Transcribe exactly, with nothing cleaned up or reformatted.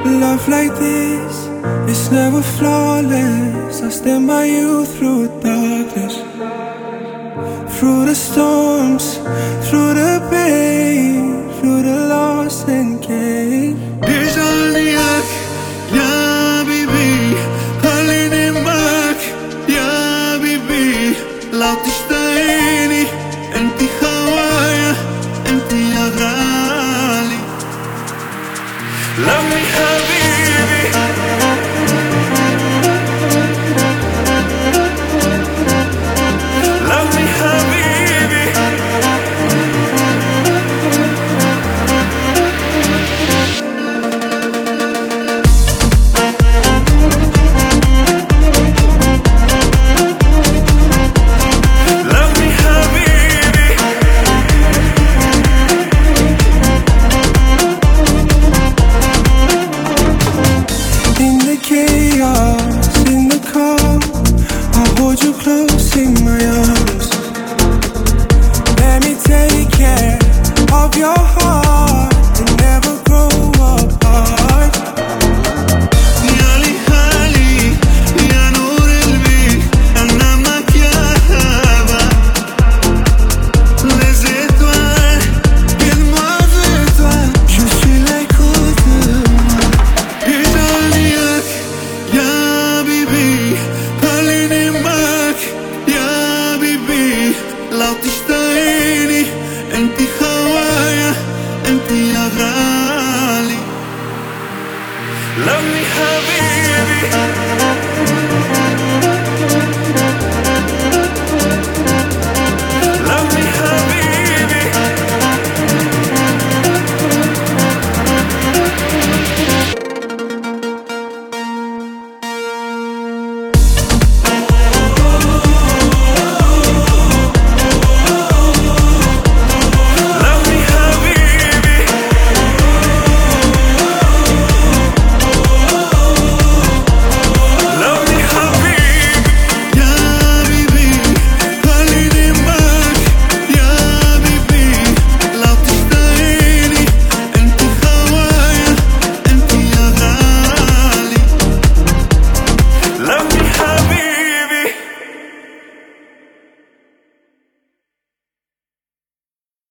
Love like this, it's never flawless. I stand by you through the darkness, through the storms, through the pain, through the loss and gain. بيجعلنيك يا بيبي، خليني معك يا بيبي. لو تشتاقيني انتي هوايا، انتي يا غالي. Love me حبيبي، love me حبيبي. Love me حبيبي. In the chaos, in the calm, I'll hold you close in my arms. Let me take care of your heart and never grow apart. يا لحالي يا نور قلبي، أنا معك يا هوا. Les étoiles, guide-moi vers toi. Je suis l'écoute de moi. بيجعلنيك يا بيبي، خليني معك يا بيبي. لو تشتاقيني انتي هوايا، انتي يا غالي. Love me حبيبي.